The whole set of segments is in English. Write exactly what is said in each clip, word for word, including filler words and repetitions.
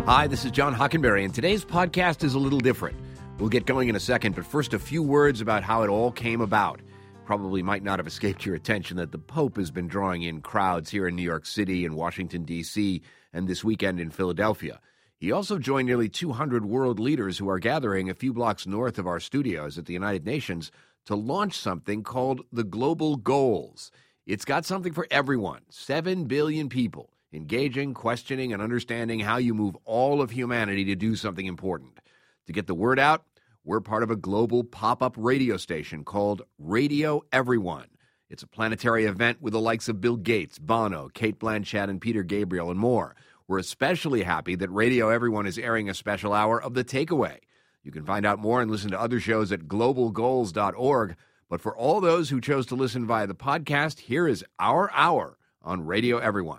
Hi, this is John Hockenberry, and today's podcast is a little different. We'll get going in a second, but first a few words about how it all came about. Probably might not have escaped your attention that the Pope has been drawing in crowds here in New York City and Washington, D C, and this weekend in Philadelphia. He also joined nearly two hundred world leaders who are gathering a few blocks north of our studios at the United Nations to launch something called the Global Goals. It's got something for everyone, seven billion people, engaging, questioning, and understanding how you move all of humanity to do something important. To get the word out, we're part of a global pop-up radio station called Radio Everyone. It's a planetary event with the likes of Bill Gates, Bono, Kate Blanchett, and Peter Gabriel, and more. We're especially happy that Radio Everyone is airing a special hour of The Takeaway. You can find out more and listen to other shows at global goals dot org. But for all those who chose to listen via the podcast, here is our hour on Radio Everyone.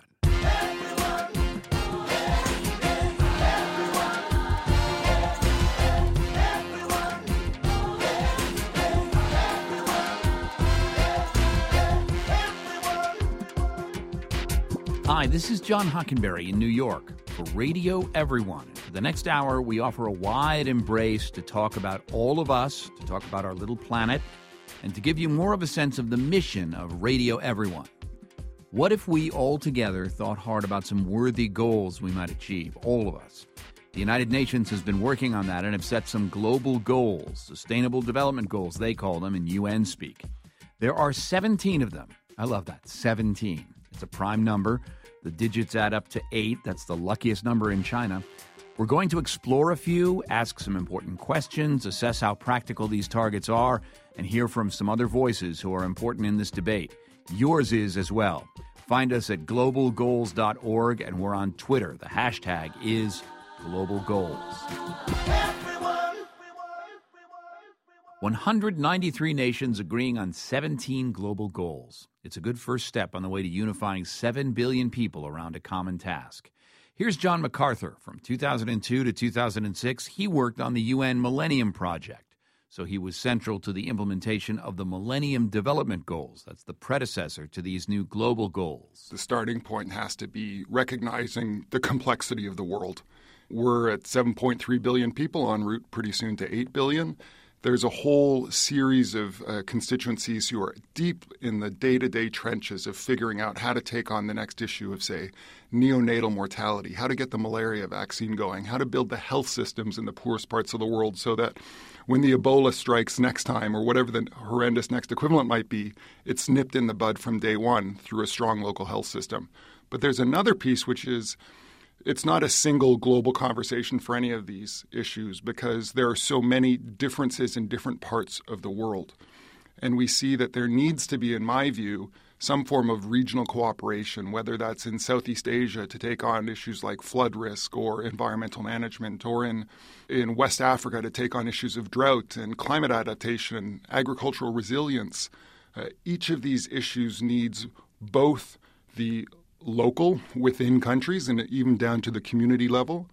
Hi, this is John Hockenberry in New York for Radio Everyone. For the next hour, we offer a wide embrace to talk about all of us, to talk about our little planet, and to give you more of a sense of the mission of Radio Everyone. What if we all together thought hard about some worthy goals we might achieve, all of us? The United Nations has been working on that and have set some global goals, sustainable development goals, they call them in U N speak. There are seventeen of them. I love that, seventeen. It's a prime number. The digits add up to eight. That's the luckiest number in China. We're going to explore a few, ask some important questions, assess how practical these targets are, and hear from some other voices who are important in this debate. Yours is as well. Find us at global goals dot org, and we're on Twitter. The hashtag is Global Goals. one hundred ninety-three nations agreeing on seventeen global goals. It's a good first step on the way to unifying seven billion people around a common task. Here's John MacArthur. From two thousand two to two thousand six, he worked on the U N Millennium Project. So he was central to the implementation of the Millennium Development Goals. That's the predecessor to these new global goals. The starting point has to be recognizing the complexity of the world. We're at seven point three billion people, en route pretty soon to eight billion. There's a whole series of uh, constituencies who are deep in the day-to-day trenches of figuring out how to take on the next issue of, say, neonatal mortality, how to get the malaria vaccine going, how to build the health systems in the poorest parts of the world so that when the Ebola strikes next time or whatever the horrendous next equivalent might be, it's nipped in the bud from day one through a strong local health system. But there's another piece which is it's not a single global conversation for any of these issues because there are so many differences in different parts of the world. And we see that there needs to be, in my view, some form of regional cooperation, whether that's in Southeast Asia to take on issues like flood risk or environmental management, or in, in West Africa to take on issues of drought and climate adaptation, agricultural resilience. Uh, each of these issues needs both the local within countries and even down to the community level,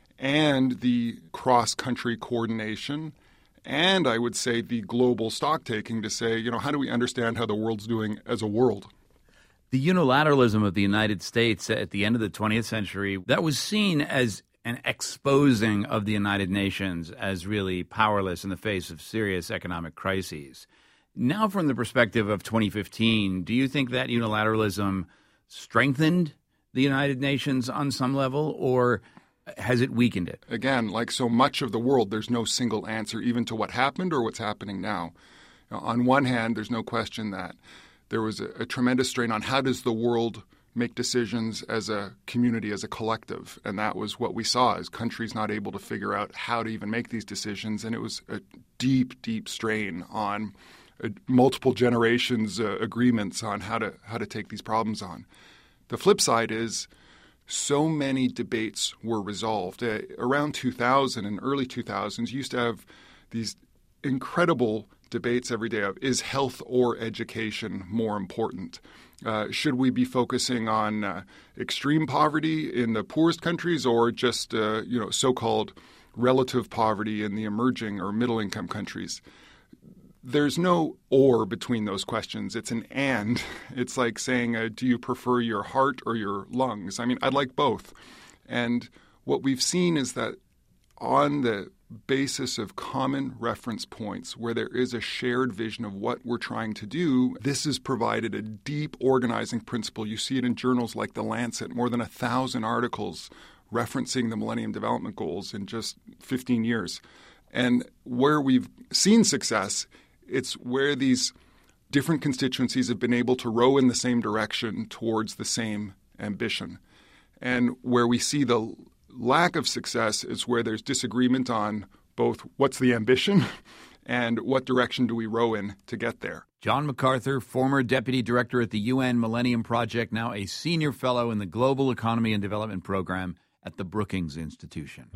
and the cross-country coordination, and I would say the global stock-taking to say, you know, how do we understand how the world's doing as a world? The unilateralism of the United States at the end of the twentieth century, that was seen as an exposing of the United Nations as really powerless in the face of serious economic crises. Now, from the perspective of twenty fifteen, do you think that unilateralism strengthened the United Nations on some level, or has it weakened it? Again, like so much of the world, there's no single answer even to what happened or what's happening now. Now, on one hand, there's no question that there was a, a tremendous strain on how does the world make decisions as a community, as a collective. And that was what we saw as countries not able to figure out how to even make these decisions. And it was a deep, deep strain on Uh, multiple generations uh, agreements on how to how to take these problems on. The flip side is so many debates were resolved. Uh, around two thousand and early two thousands, you used to have these incredible debates every day of, is health or education more important? Uh, should we be focusing on uh, extreme poverty in the poorest countries or just uh, you know so-called relative poverty in the emerging or middle-income countries? There's no or between those questions. It's an and. It's like saying, uh, do you prefer your heart or your lungs? I mean, I'd like both. And what we've seen is that on the basis of common reference points where there is a shared vision of what we're trying to do, this has provided a deep organizing principle. You see it in journals like The Lancet, more than a thousand articles referencing the Millennium Development Goals in just fifteen years. And where we've seen success, it's where these different constituencies have been able to row in the same direction towards the same ambition. And where we see the lack of success is where there's disagreement on both what's the ambition and what direction do we row in to get there. John MacArthur, former deputy director at the U N Millennium Project, now a senior fellow in the Global Economy and Development Program at the Brookings Institution.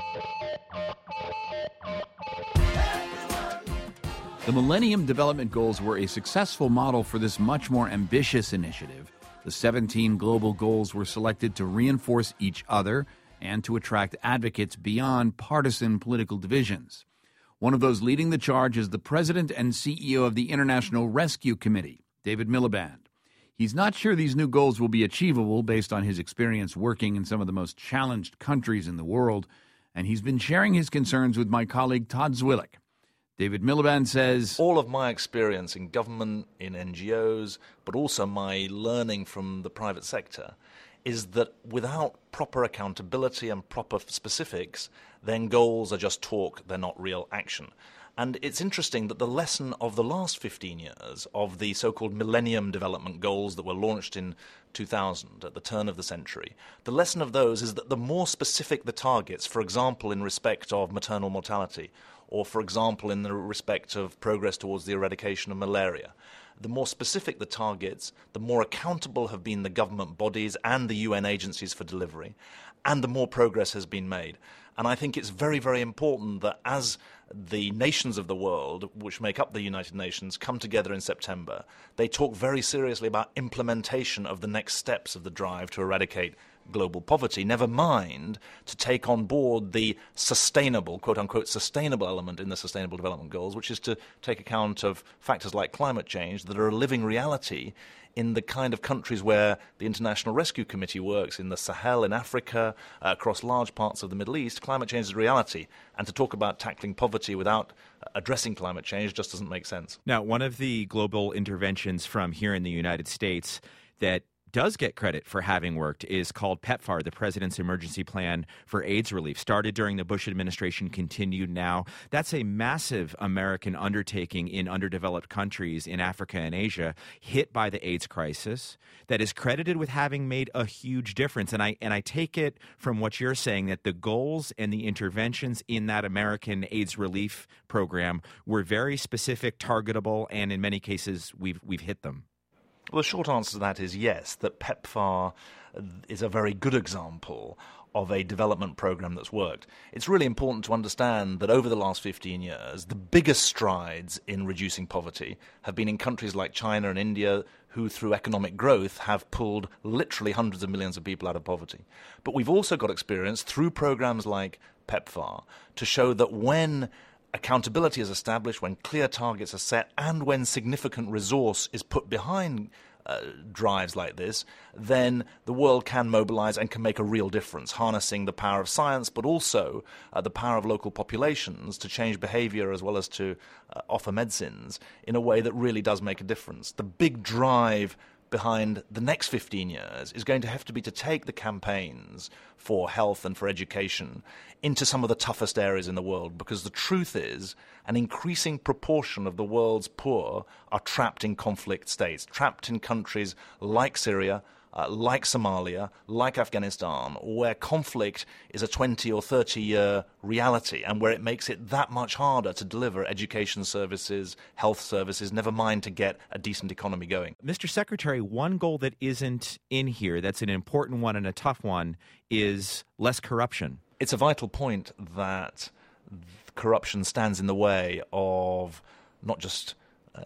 The Millennium Development Goals were a successful model for this much more ambitious initiative. The seventeen global goals were selected to reinforce each other and to attract advocates beyond partisan political divisions. One of those leading the charge is the president and C E O of the International Rescue Committee, David Miliband. He's not sure these new goals will be achievable based on his experience working in some of the most challenged countries in the world, and he's been sharing his concerns with my colleague Todd Zwillich. David Miliband says, all of my experience in government, in N G Os, but also my learning from the private sector is that without proper accountability and proper specifics, then goals are just talk, they're not real action. And it's interesting that the lesson of the last fifteen years of the so-called Millennium Development Goals that were launched in two thousand, at the turn of the century, the lesson of those is that the more specific the targets, for example, in respect of maternal mortality, or for example, in the respect of progress towards the eradication of malaria, the more specific the targets, the more accountable have been the government bodies and the U N agencies for delivery, and the more progress has been made. And I think it's very, very important that as the nations of the world, which make up the United Nations, come together in September, they talk very seriously about implementation of the next steps of the drive to eradicate global poverty, never mind to take on board the sustainable, quote-unquote, sustainable element in the Sustainable Development Goals, which is to take account of factors like climate change that are a living reality in the kind of countries where the International Rescue Committee works, in the Sahel, in Africa, uh, across large parts of the Middle East. Climate change is a reality, and to talk about tackling poverty without addressing climate change just doesn't make sense. Now, one of the global interventions from here in the United States that does get credit for having worked is called PEPFAR, the President's Emergency Plan for AIDS Relief. Started during the Bush administration, continued now. That's a massive American undertaking in underdeveloped countries in Africa and Asia hit by the AIDS crisis that is credited with having made a huge difference. And I and I take it from what you're saying that the goals and the interventions in that American AIDS relief program were very specific, targetable, and in many cases we've we've hit them. Well, the short answer to that is yes, that PEPFAR is a very good example of a development program that's worked. It's really important to understand that over the last fifteen years, the biggest strides in reducing poverty have been in countries like China and India, who through economic growth have pulled literally hundreds of millions of people out of poverty. But we've also got experience through programs like PEPFAR to show that when accountability is established, when clear targets are set, and when significant resource is put behind uh, drives like this, then the world can mobilize and can make a real difference, harnessing the power of science, but also uh, the power of local populations to change behavior as well as to uh, offer medicines in a way that really does make a difference. The big drive behind the next fifteen years is going to have to be to take the campaigns for health and for education into some of the toughest areas in the world, because the truth is an increasing proportion of the world's poor are trapped in conflict states, trapped in countries like Syria, Uh, like Somalia, like Afghanistan, where conflict is a twenty or thirty year reality and where it makes it that much harder to deliver education services, health services, never mind to get a decent economy going. Mister Secretary, one goal that isn't in here, that's an important one and a tough one, is less corruption. It's a vital point that corruption stands in the way of not just uh,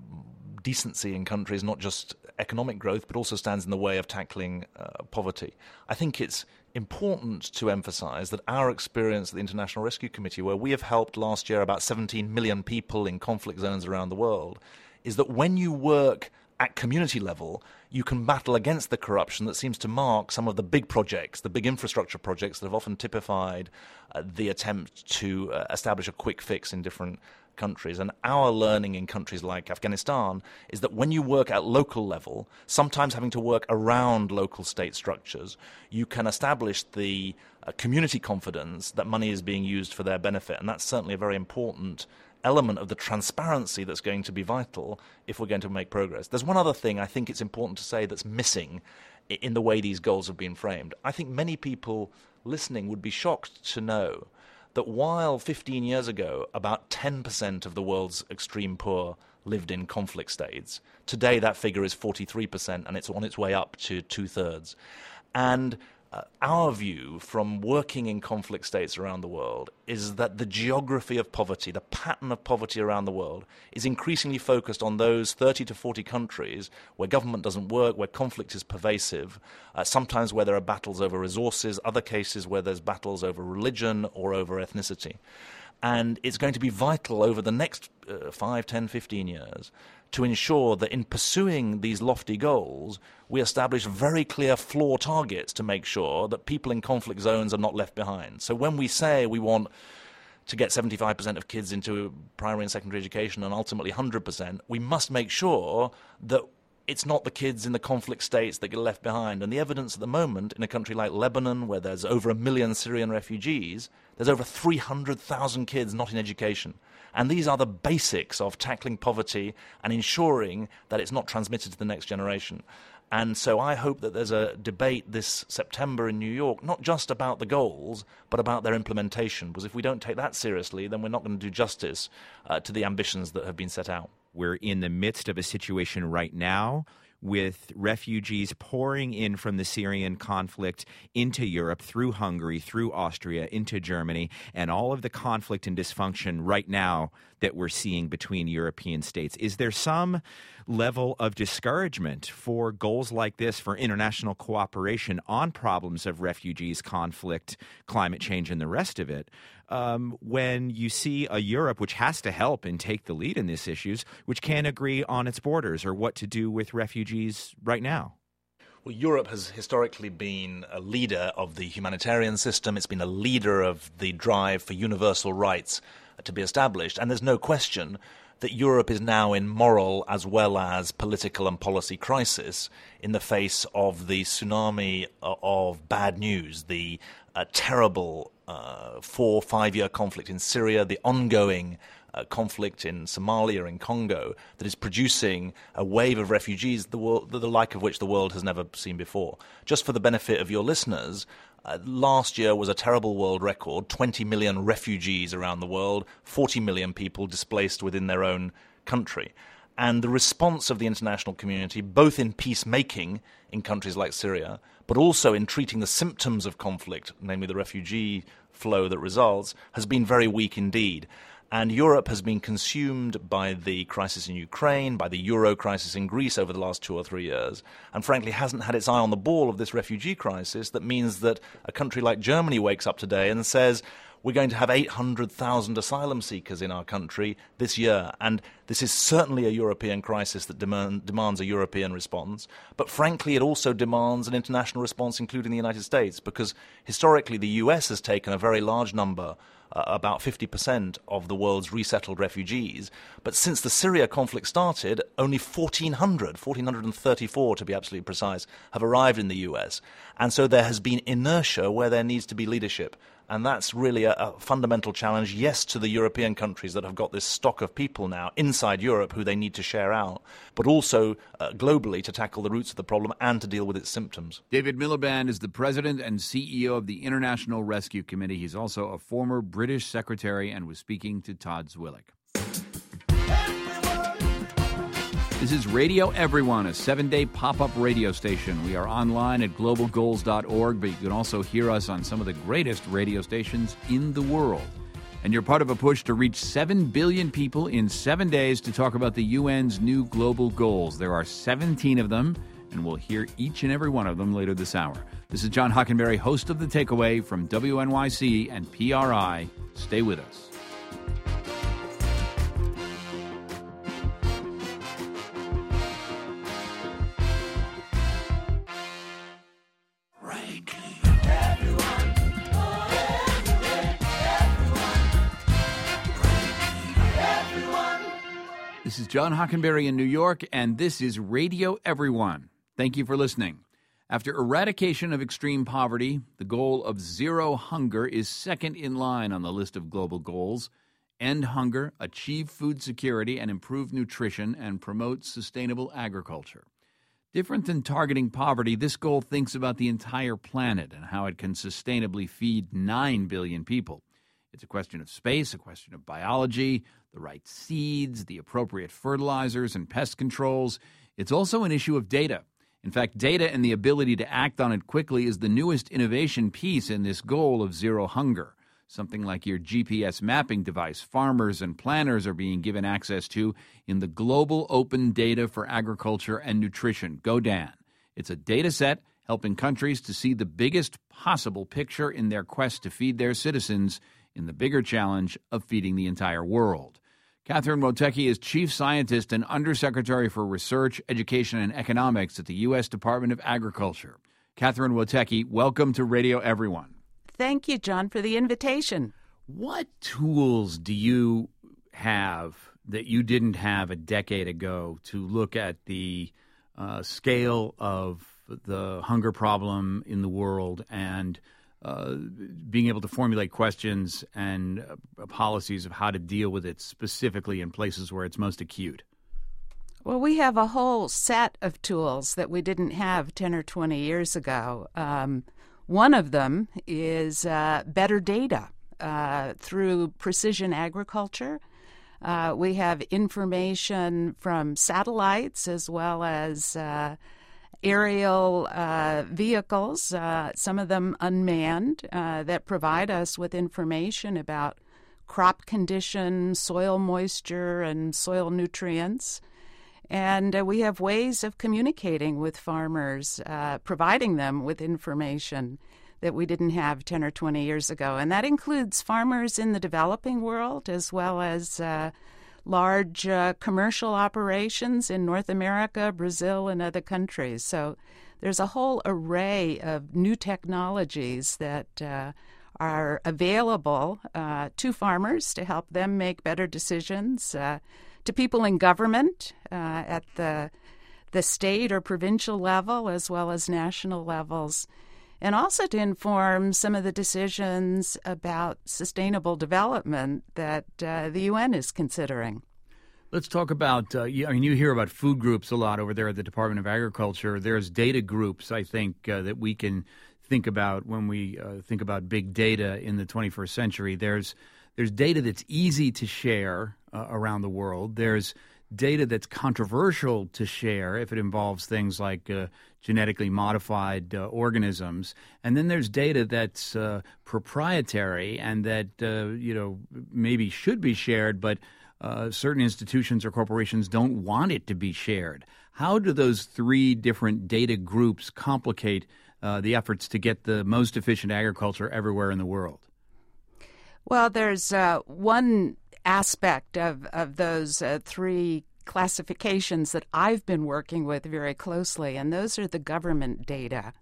decency in countries, not just economic growth, but also stands in the way of tackling uh, poverty. I think it's important to emphasize that our experience at the International Rescue Committee, where we have helped last year about seventeen million people in conflict zones around the world, is that when you work at community level, you can battle against the corruption that seems to mark some of the big projects, the big infrastructure projects that have often typified uh, the attempt to uh, establish a quick fix in different countries. And our learning in countries like Afghanistan is that when you work at local level, sometimes having to work around local state structures, you can establish the uh, community confidence that money is being used for their benefit. And that's certainly a very important element of the transparency that's going to be vital if we're going to make progress. There's one other thing I think it's important to say that's missing in the way these goals have been framed. I think many people listening would be shocked to know that while fifteen years ago about ten percent of the world's extreme poor lived in conflict states, today that figure is forty-three percent and it's on its way up to two-thirds. And Uh, our view from working in conflict states around the world is that the geography of poverty, the pattern of poverty around the world, is increasingly focused on those thirty to forty countries where government doesn't work, where conflict is pervasive, uh, sometimes where there are battles over resources, other cases where there's battles over religion or over ethnicity. And it's going to be vital over the next uh, five, ten, fifteen years to ensure that in pursuing these lofty goals, we establish very clear floor targets to make sure that people in conflict zones are not left behind. So when we say we want to get seventy-five percent of kids into primary and secondary education and ultimately one hundred percent, we must make sure that it's not the kids in the conflict states that get left behind. And the evidence at the moment in a country like Lebanon, where there's over a million Syrian refugees, there's over three hundred thousand kids not in education. And these are the basics of tackling poverty and ensuring that it's not transmitted to the next generation. And so I hope that there's a debate this September in New York, not just about the goals, but about their implementation. Because if we don't take that seriously, then we're not going to do justice uh, to the ambitions that have been set out. We're in the midst of a situation right now with refugees pouring in from the Syrian conflict into Europe through Hungary, through Austria, into Germany, and all of the conflict and dysfunction right now that we're seeing between European states. Is there some level of discouragement for goals like this, for international cooperation on problems of refugees, conflict, climate change, and the rest of it, um, when you see a Europe which has to help and take the lead in these issues, which can't agree on its borders or what to do with refugees right now? Well, Europe has historically been a leader of the humanitarian system. It's been a leader of the drive for universal rights to be established. And there's no question that Europe is now in moral as well as political and policy crisis in the face of the tsunami of bad news, the uh, terrible uh, four, five-year conflict in Syria, the ongoing uh, conflict in Somalia, in Congo, that is producing a wave of refugees, the, world, the like of which the world has never seen before. Just for the benefit of your listeners, Uh, last year was a terrible world record, twenty million refugees around the world, forty million people displaced within their own country. And the response of the international community, both in peacemaking in countries like Syria, but also in treating the symptoms of conflict, namely the refugee flow that results, has been very weak indeed. And Europe has been consumed by the crisis in Ukraine, by the Euro crisis in Greece over the last two or three years, and frankly hasn't had its eye on the ball of this refugee crisis. That means that a country like Germany wakes up today and says, we're going to have eight hundred thousand asylum seekers in our country this year. And this is certainly a European crisis that demand, demands a European response. But frankly, it also demands an international response, including the United States, because historically the U S has taken a very large number, Uh, about fifty percent of the world's resettled refugees. But since the Syria conflict started, only fourteen hundred, fourteen thirty-four to be absolutely precise, have arrived in the U S. And so there has been inertia where there needs to be leadership. And that's really a, a fundamental challenge, yes, to the European countries that have got this stock of people now inside Europe who they need to share out, but also uh, globally to tackle the roots of the problem and to deal with its symptoms. David Miliband is the president and C E O of the International Rescue Committee. He's also a former British secretary and was speaking to Todd Zwillich. This is Radio Everyone, a seven-day pop-up radio station. We are online at global goals dot org, but you can also hear us on some of the greatest radio stations in the world. And you're part of a push to reach seven billion people in seven days to talk about the U N's new global goals. There are seventeen of them, and we'll hear each and every one of them later this hour. This is John Hockenberry, host of The Takeaway from W N Y C and P R I. Stay with us. John Hockenberry in New York, and this is Radio Everyone. Thank you for listening. After eradication of extreme poverty, the goal of zero hunger is second in line on the list of global goals. End hunger, achieve food security, and improve nutrition, and promote sustainable agriculture. Different than targeting poverty, this goal thinks about the entire planet and how it can sustainably feed nine billion people. It's a question of space, a question of biology, the right seeds, the appropriate fertilizers and pest controls. It's also an issue of data. In fact, data and the ability to act on it quickly is the newest innovation piece in this goal of zero hunger. Something like your G P S mapping device farmers and planners are being given access to in the Global Open Data for Agriculture and Nutrition, GODAN. It's a data set helping countries to see the biggest possible picture in their quest to feed their citizens in the bigger challenge of feeding the entire world. Catherine Wotecki is Chief Scientist and Undersecretary for Research, Education, and Economics at the U S Department of Agriculture. Catherine Wotecki, welcome to Radio Everyone. Thank you, John, for the invitation. What tools do you have that you didn't have a decade ago to look at the uh, scale of the hunger problem in the world and uh, being able to formulate questions and uh, policies of how to deal with it specifically in places where it's most acute? Well, we have a whole set of tools that we didn't have ten or twenty years ago. Um, one of them is uh, better data uh, through precision agriculture. Uh, we have information from satellites as well as uh, aerial uh, vehicles, uh, some of them unmanned, uh, that provide us with information about crop condition, soil moisture, and soil nutrients. And uh, we have ways of communicating with farmers, uh, providing them with information that we didn't have ten or twenty years ago. And that includes farmers in the developing world as well as uh, large uh, commercial operations in North America, Brazil, and other countries. So there's a whole array of new technologies that uh, are available uh, to farmers to help them make better decisions, uh, to people in government uh, at the the state or provincial level as well as national levels, and also to inform some of the decisions about sustainable development that uh, the U N is considering. Let's talk about, uh, I mean, you hear about food groups a lot over there at the Department of Agriculture. There's data groups, I think, uh, that we can think about when we uh, think about big data in the twenty-first century. There's There's data that's easy to share uh, around the world. There's data that's controversial to share if it involves things like uh, genetically modified uh, organisms. And then there's data that's uh, proprietary and that, uh, you know, maybe should be shared, but uh, certain institutions or corporations don't want it to be shared. How do those three different data groups complicate uh, the efforts to get the most efficient agriculture everywhere in the world? Well, there's uh, one aspect of, of those uh, three classifications that I've been working with very closely, and those are the government data.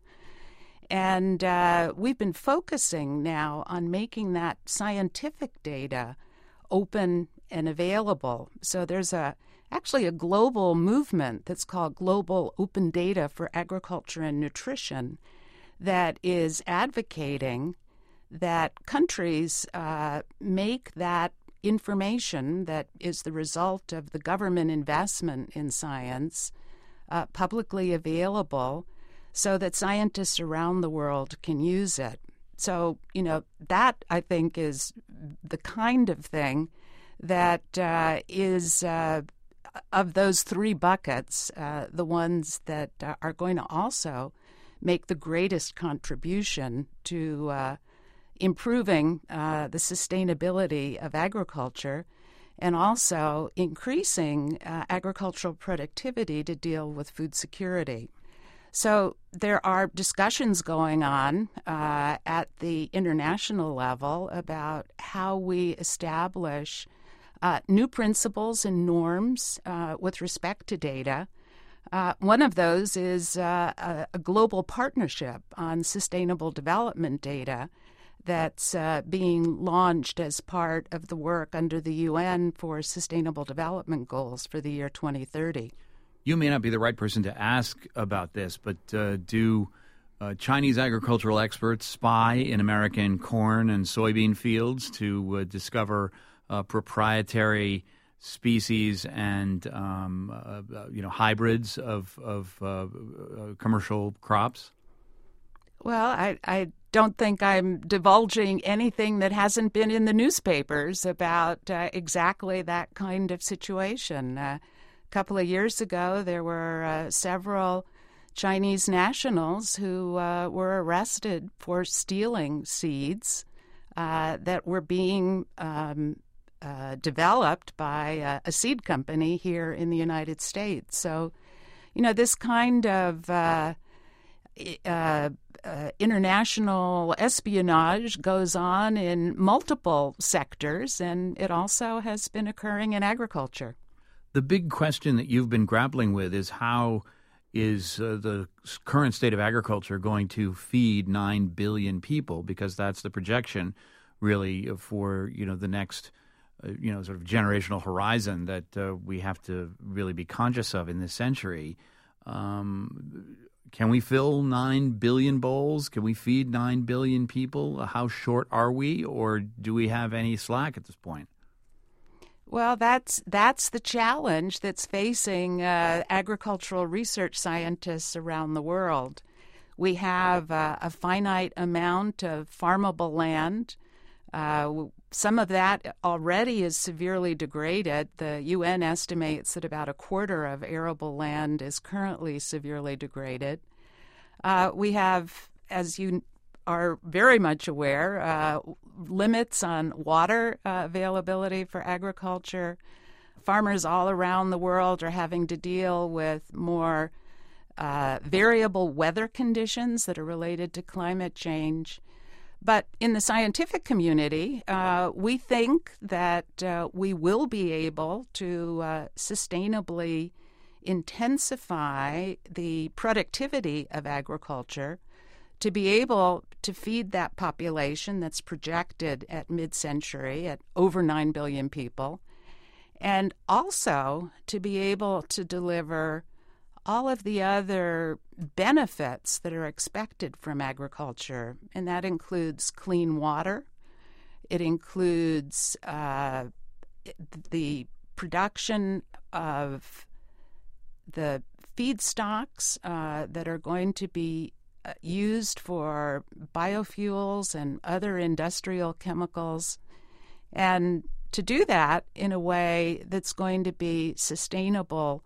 And uh, we've been focusing now on making that scientific data open and available. So there's a actually a global movement that's called Global Open Data for Agriculture and Nutrition that is advocating that countries uh, make that information that is the result of the government investment in science uh, publicly available so that scientists around the world can use it. So, you know, that I think is the kind of thing that uh, is, uh, of those three buckets, uh, the ones that uh, are going to also make the greatest contribution to uh, improving uh, the sustainability of agriculture and also increasing uh, agricultural productivity to deal with food security. So there are discussions going on uh, at the international level about how we establish uh, new principles and norms uh, with respect to data. Uh, one of those is uh, a, a global partnership on sustainable development data that's uh, being launched as part of the work under the U N for Sustainable Development Goals for the year twenty thirty. You may not be the right person to ask about this, but uh, do uh, Chinese agricultural experts spy in American corn and soybean fields to uh, discover uh, proprietary species and um, uh, you know hybrids of of uh, uh, commercial crops? Well, I, I don't think I'm divulging anything that hasn't been in the newspapers about uh, exactly that kind of situation. Uh, a couple of years ago, there were uh, several Chinese nationals who uh, were arrested for stealing seeds uh, that were being um, uh, developed by uh, a seed company here in the United States. So, you know, this kind of uh, uh, uh, international espionage goes on in multiple sectors, and it also has been occurring in agriculture. The big question that you've been grappling with is how is uh, the current state of agriculture going to feed nine billion people, because that's the projection really for, you know, the next, uh, you know, sort of generational horizon that uh, we have to really be conscious of in this century. Um, can we fill nine billion bowls? Can we feed nine billion people? How short are we, or do we have any slack at this point? Well, that's that's the challenge that's facing uh, agricultural research scientists around the world. We have uh, a finite amount of farmable land. Uh, some of that already is severely degraded. The U N estimates that about a quarter of arable land is currently severely degraded. Uh, we have, as you are very much aware, uh, limits on water uh, availability for agriculture. Farmers all around the world are having to deal with more uh, variable weather conditions that are related to climate change. But in the scientific community, uh, we think that uh, we will be able to uh, sustainably intensify the productivity of agriculture to be able to feed that population that's projected at mid-century at over nine billion people, and also to be able to deliver all of the other benefits that are expected from agriculture, and that includes clean water. It includes uh, the production of the feedstocks uh, that are going to be uh, used for biofuels and other industrial chemicals, and to do that in a way that's going to be sustainable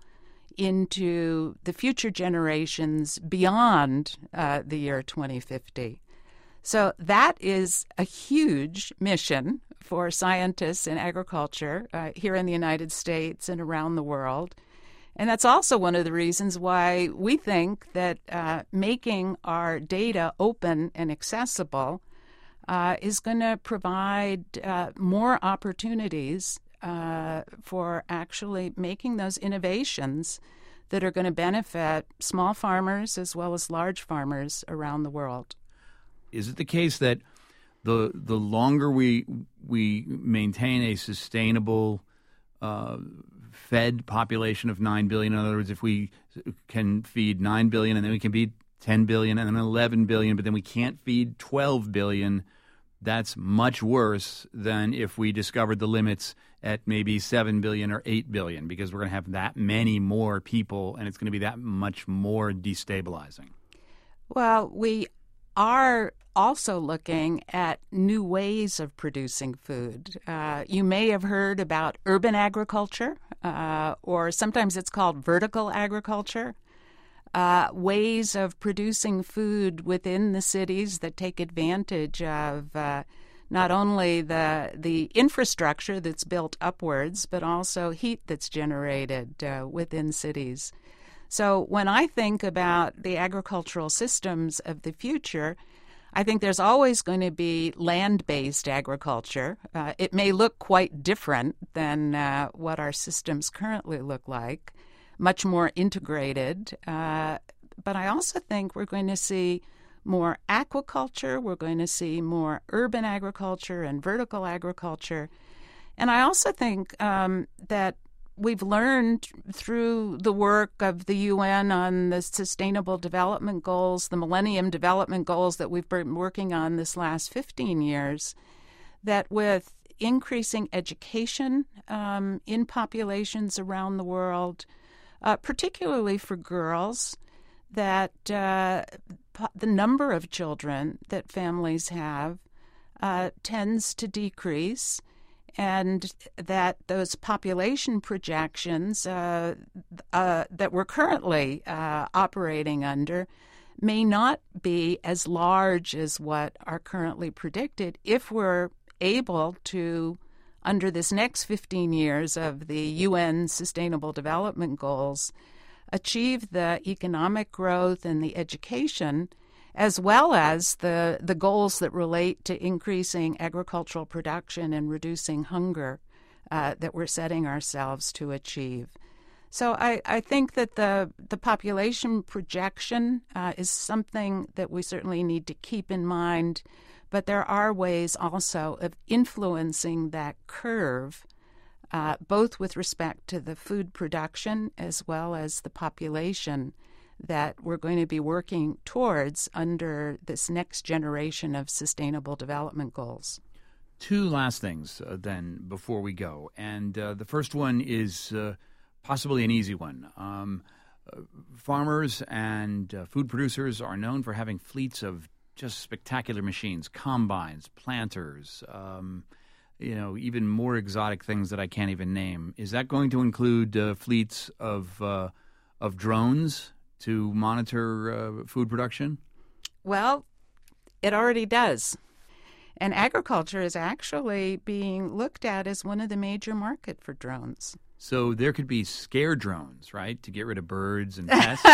into the future generations beyond uh, the year twenty fifty. So that is a huge mission for scientists in agriculture uh, here in the United States and around the world. And that's also one of the reasons why we think that uh, making our data open and accessible uh, is going to provide uh, more opportunities Uh, for actually making those innovations that are going to benefit small farmers as well as large farmers around the world. Is it the case that the the longer we we maintain a sustainable uh, fed population of nine billion, in other words, if we can feed nine billion and then we can feed ten billion and then eleven billion, but then we can't feed twelve billion, that's much worse than if we discovered the limits at maybe seven billion or eight billion, because we're going to have that many more people and it's going to be that much more destabilizing? Well, we are also looking at new ways of producing food. Uh, you may have heard about urban agriculture, uh, or sometimes it's called vertical agriculture. Uh, ways of producing food within the cities that take advantage of uh, not only the the infrastructure that's built upwards, but also heat that's generated uh, within cities. So when I think about the agricultural systems of the future, I think there's always going to be land-based agriculture. Uh, it may look quite different than uh, what our systems currently look like, much more integrated. Uh, but I also think we're going to see more aquaculture. We're going to see more urban agriculture and vertical agriculture. And I also think um, that we've learned through the work of the U N on the Sustainable Development Goals, the Millennium Development Goals that we've been working on this last fifteen years, that with increasing education um, in populations around the world, uh, particularly for girls, that uh, po- the number of children that families have uh, tends to decrease, and that those population projections uh, uh, that we're currently uh, operating under may not be as large as what are currently predicted if we're able to, under this next fifteen years of the U N Sustainable Development Goals, achieve the economic growth and the education, as well as the, the goals that relate to increasing agricultural production and reducing hunger uh, that we're setting ourselves to achieve. So I, I think that the, the population projection uh, is something that we certainly need to keep in mind, but there are ways also of influencing that curve, uh, both with respect to the food production as well as the population that we're going to be working towards under this next generation of Sustainable Development Goals. Two last things, uh, then, before we go. And uh, the first one is uh, possibly an easy one. Um, uh, farmers and uh, food producers are known for having fleets of just spectacular machines, combines, planters, um, you know, even more exotic things that I can't even name. Is that going to include uh, fleets of uh, of drones to monitor uh, food production? Well, it already does. And agriculture is actually being looked at as one of the major market for drones. So there could be scare drones, right, to get rid of birds and pests?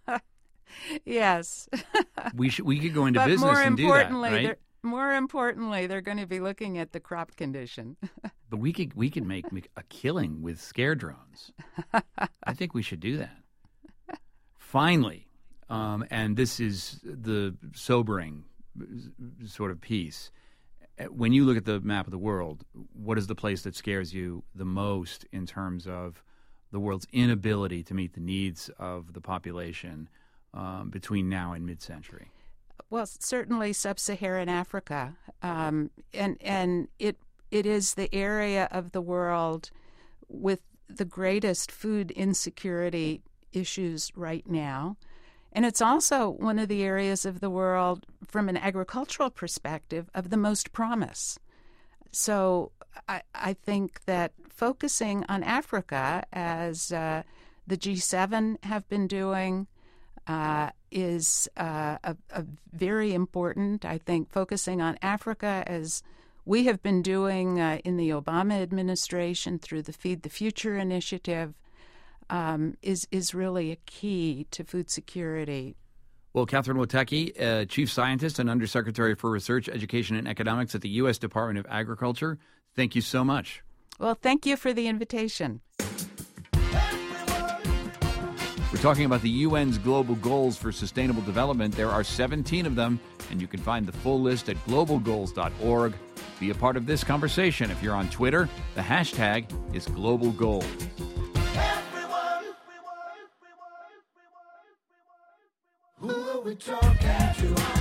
Yes. we should. We could go into but business more and do that, importantly, right? they're- More importantly, they're going to be looking at the crop condition. But we could we could make, make a killing with scare drones. I think we should do that. Finally, um, and this is the sobering sort of piece. When you look at the map of the world, what is the place that scares you the most in terms of the world's inability to meet the needs of the population um, between now and mid-century? Well, certainly sub-Saharan Africa, um, and and it it is the area of the world with the greatest food insecurity issues right now, and it's also one of the areas of the world, from an agricultural perspective, of the most promise. So I, I think that focusing on Africa, as uh, the G seven have been doing, Uh, is uh, a, a very important, I think, focusing on Africa, as we have been doing uh, in the Obama administration through the Feed the Future initiative, um, is, is really a key to food security. Well, Catherine Wotecki, uh, Chief Scientist and Undersecretary for Research, Education, and Economics at the U S Department of Agriculture, thank you so much. Well, thank you for the invitation. We're talking about the U N's global goals for sustainable development. There are seventeen of them, and you can find the full list at global goals dot org. Be a part of this conversation. If you're on Twitter, the hashtag is global goals. Who are we talking to?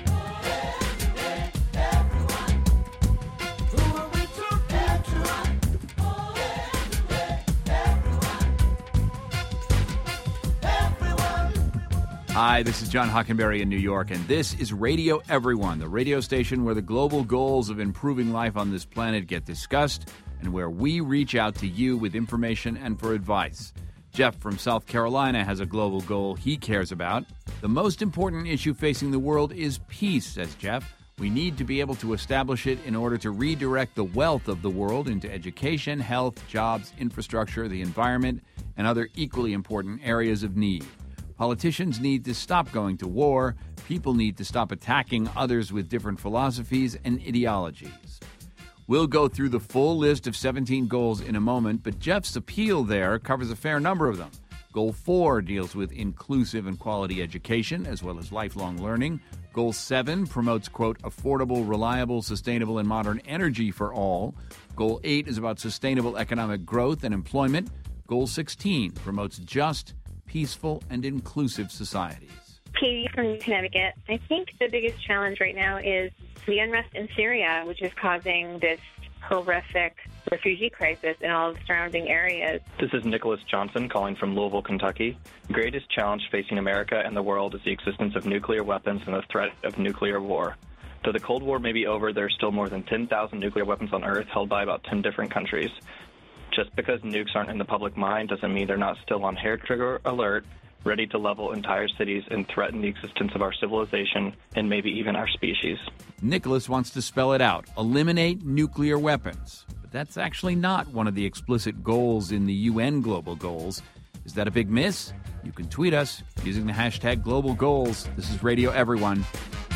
Hi, this is John Hockenberry in New York, and this is Radio Everyone, the radio station where the global goals of improving life on this planet get discussed and where we reach out to you with information and for advice. Jeff from South Carolina has a global goal he cares about. The most important issue facing the world is peace, says Jeff. We need to be able to establish it in order to redirect the wealth of the world into education, health, jobs, infrastructure, the environment, and other equally important areas of need. Politicians need to stop going to war. People need to stop attacking others with different philosophies and ideologies. We'll go through the full list of seventeen goals in a moment, but Jeff's appeal there covers a fair number of them. Goal four deals with inclusive and quality education, as well as lifelong learning. Goal seven promotes, quote, affordable, reliable, sustainable, and modern energy for all. Goal eight is about sustainable economic growth and employment. Goal sixteen promotes just, peaceful, and inclusive societies. Katie from Connecticut. I think the biggest challenge right now is the unrest in Syria, which is causing this horrific refugee crisis in all the surrounding areas. This is Nicholas Johnson calling from Louisville, Kentucky. The greatest challenge facing America and the world is the existence of nuclear weapons and the threat of nuclear war. Though the Cold War may be over, there are still more than ten thousand nuclear weapons on Earth held by about ten different countries. Just because nukes aren't in the public mind doesn't mean they're not still on hair-trigger alert, ready to level entire cities and threaten the existence of our civilization and maybe even our species. Nicholas wants to spell it out. Eliminate nuclear weapons. But that's actually not one of the explicit goals in the U N Global Goals. Is that a big miss? You can tweet us using the hashtag Global Goals. This is Radio Everyone.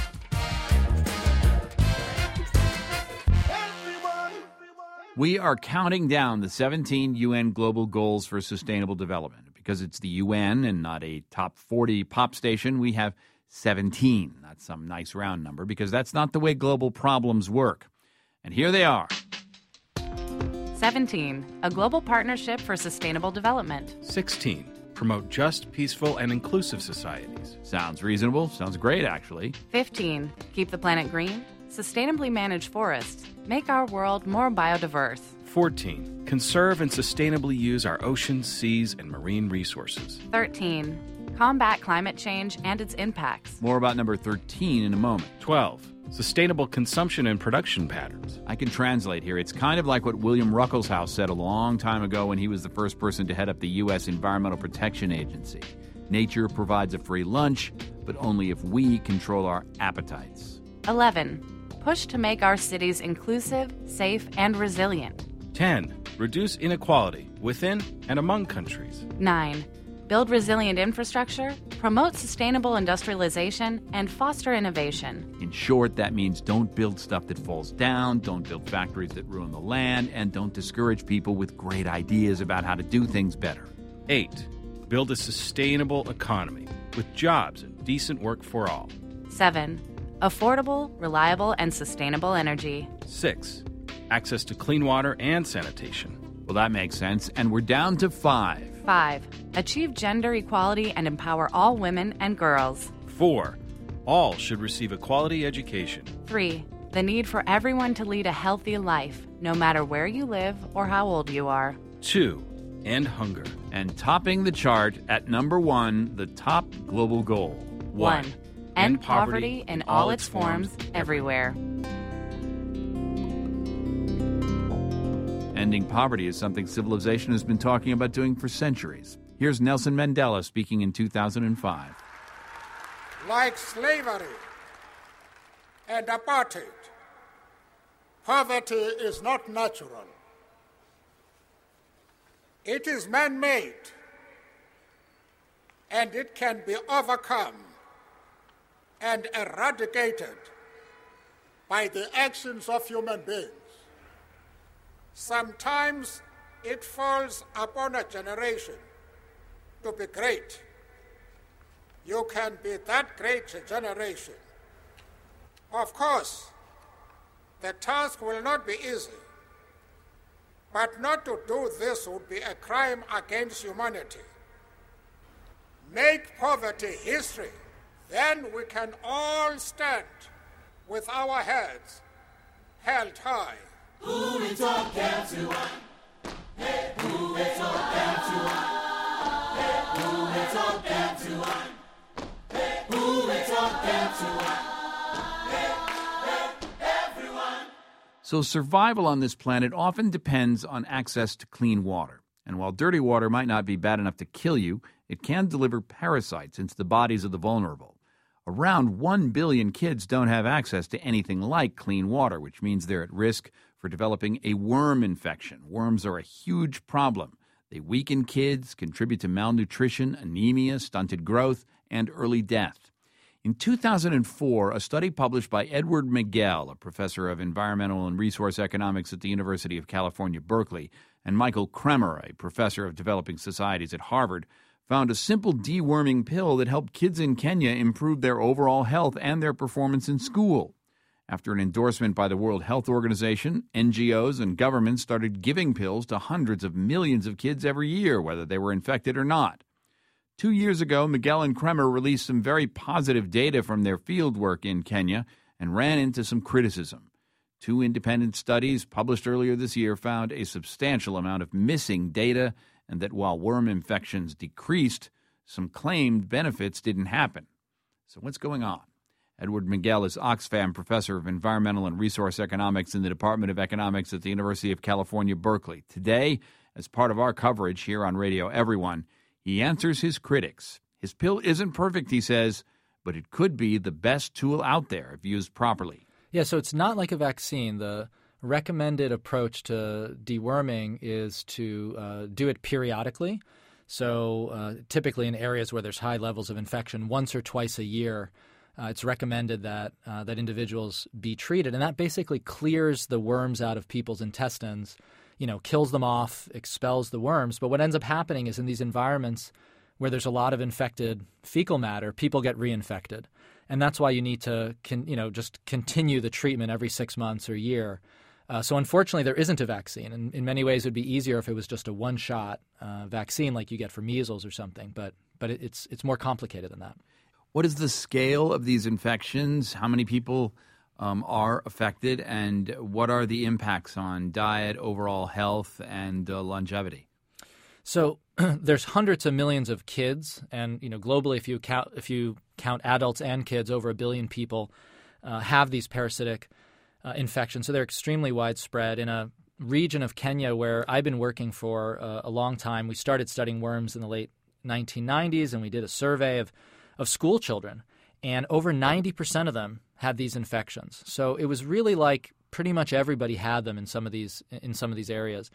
We are counting down the seventeen U N Global Goals for Sustainable Development. Because it's the U N and not a top forty pop station, we have seventeen. Not some nice round number, because that's not the way global problems work. And here they are. seventeen. A global partnership for sustainable development. sixteen. Promote just, peaceful, and inclusive societies. Sounds reasonable. Sounds great, actually. fifteen. Keep the planet green. Sustainably manage forests. Make our world more biodiverse. fourteen. Conserve and sustainably use our oceans, seas, and marine resources. thirteen. Combat climate change and its impacts. More about number thirteen in a moment. twelve. Sustainable consumption and production patterns. I can translate here. It's kind of like what William Ruckelshaus said a long time ago when he was the first person to head up the U S Environmental Protection Agency. Nature provides a free lunch, but only if we control our appetites. eleven. Push to make our cities inclusive, safe, and resilient. ten. Reduce inequality within and among countries. nine. Build resilient infrastructure, promote sustainable industrialization, and foster innovation. In short, that means don't build stuff that falls down, don't build factories that ruin the land, and don't discourage people with great ideas about how to do things better. eight. Build a sustainable economy with jobs and decent work for all. seven. Affordable, reliable, and sustainable energy. six. Access to clean water and sanitation. Well, that makes sense. And we're down to five. five. Achieve gender equality and empower all women and girls. four. All should receive a quality education. three. The need for everyone to lead a healthy life, no matter where you live or how old you are. two. End hunger. And topping the chart at number one, the top global goal. one. End poverty in all its forms, everywhere. Ending poverty is something civilization has been talking about doing for centuries. Here's Nelson Mandela speaking in two thousand five. Like slavery and apartheid, poverty is not natural. It is man-made, and it can be overcome and eradicated by the actions of human beings. Sometimes it falls upon a generation to be great. You can be that great generation. Of course, the task will not be easy, but not to do this would be a crime against humanity. Make poverty history, then we can all stand with our heads held high. Who we talk to one? Hey, who we talk to one? Hey, who we talk to one? Hey, who we talk to one? Hey, hey, everyone. So survival on this planet often depends on access to clean water. And while dirty water might not be bad enough to kill you, it can deliver parasites into the bodies of the vulnerable. Around one billion kids don't have access to anything like clean water, which means they're at risk for developing a worm infection. Worms are a huge problem. They weaken kids, contribute to malnutrition, anemia, stunted growth, and early death. In two thousand four, a study published by Edward Miguel, a professor of environmental and resource economics at the University of California, Berkeley, and Michael Kremer, a professor of developing societies at Harvard, found a simple deworming pill that helped kids in Kenya improve their overall health and their performance in school. After an endorsement by the World Health Organization, N G Os and governments started giving pills to hundreds of millions of kids every year, whether they were infected or not. Two years ago, Miguel and Kremer released some very positive data from their fieldwork in Kenya and ran into some criticism. Two independent studies published earlier this year found a substantial amount of missing data and that while worm infections decreased, some claimed benefits didn't happen. So what's going on? Edward Miguel is Oxfam Professor of Environmental and Resource Economics in the Department of Economics at the University of California, Berkeley. Today, as part of our coverage here on Radio Everyone, he answers his critics. His pill isn't perfect, he says, but it could be the best tool out there if used properly. Yeah, so it's not like a vaccine. The recommended approach to deworming is to uh, do it periodically. So uh, typically in areas where there's high levels of infection, once or twice a year, uh, it's recommended that uh, that individuals be treated. And that basically clears the worms out of people's intestines, you know, kills them off, expels the worms. But what ends up happening is in these environments where there's a lot of infected fecal matter, people get reinfected. And that's why you need to, con, you know, just continue the treatment every six months or a year. Uh, so unfortunately, there isn't a vaccine. And in many ways, it would be easier if it was just a one-shot uh, vaccine like you get for measles or something. But but it, it's it's more complicated than that. What is the scale of these infections? How many people um, are affected? And what are the impacts on diet, overall health, and uh, longevity? So there's hundreds of millions of kids, and you know globally, if you count if you count adults and kids, over a billion people uh, have these parasitic uh, infections. So they're extremely widespread. In a region of Kenya where I've been working for uh, a long time, we started studying worms in the late nineteen nineties, and we did a survey of of school children, and over ninety percent of them had these infections. So it was really like pretty much everybody had them in some of these in some of these areas.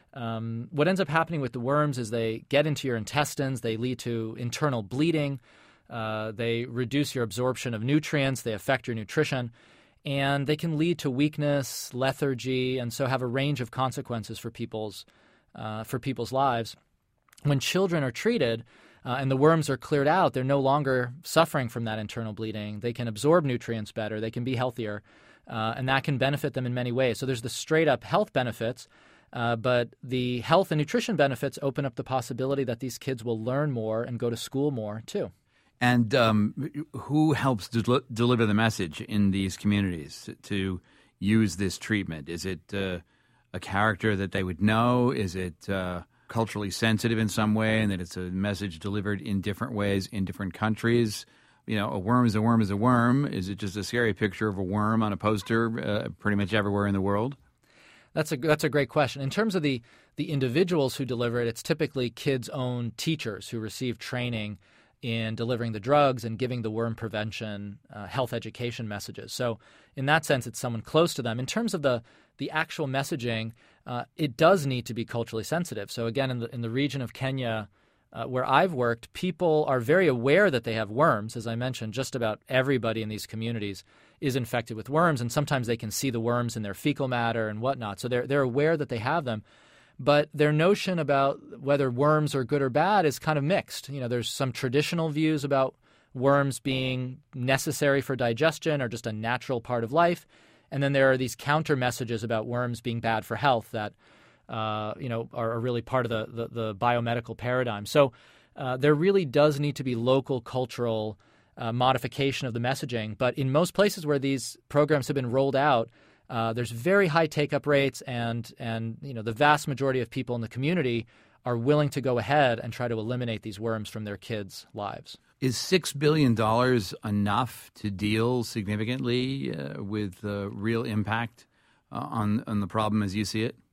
Um, what ends up happening with the worms is they get into your intestines, they lead to internal bleeding, uh, they reduce your absorption of nutrients, they affect your nutrition, and they can lead to weakness, lethargy, and so have a range of consequences for people's uh, for people's lives. When children are treated uh, and the worms are cleared out, they're no longer suffering from that internal bleeding. They can absorb nutrients better, they can be healthier, uh, and that can benefit them in many ways. So there's the straight-up health benefits. Uh, but the health and nutrition benefits open up the possibility that these kids will learn more and go to school more, too. And um, who helps del- deliver the message in these communities to use this treatment? Is it uh, a character that they would know? Is it uh, culturally sensitive in some way and that it's a message delivered in different ways in different countries? You know, a worm is a worm is a worm. Is it just a scary picture of a worm on a poster uh, pretty much everywhere in the world? That's a that's a great question. In terms of the the individuals who deliver it, it's typically kids' own teachers who receive training in delivering the drugs and giving the worm prevention uh, health education messages. So in that sense, it's someone close to them. In terms of the the actual messaging, uh, it does need to be culturally sensitive. So again, in the in the region of Kenya uh, where I've worked, people are very aware that they have worms. As I mentioned, just about everybody in these communities is infected with worms, and sometimes they can see the worms in their fecal matter and whatnot. So they're they're aware that they have them. But their notion about whether worms are good or bad is kind of mixed. You know, there's some traditional views about worms being necessary for digestion or just a natural part of life. And then there are these counter messages about worms being bad for health that, uh, you know, are, are really part of the, the, the biomedical paradigm. So uh, there really does need to be local cultural uh, modification of the messaging. But in most places where these programs have been rolled out, Uh, there's very high take-up rates, and and you know the vast majority of people in the community are willing to go ahead and try to eliminate these worms from their kids' lives. Is six billion dollars enough to deal significantly uh, with the real impact uh, on on the problem as you see it?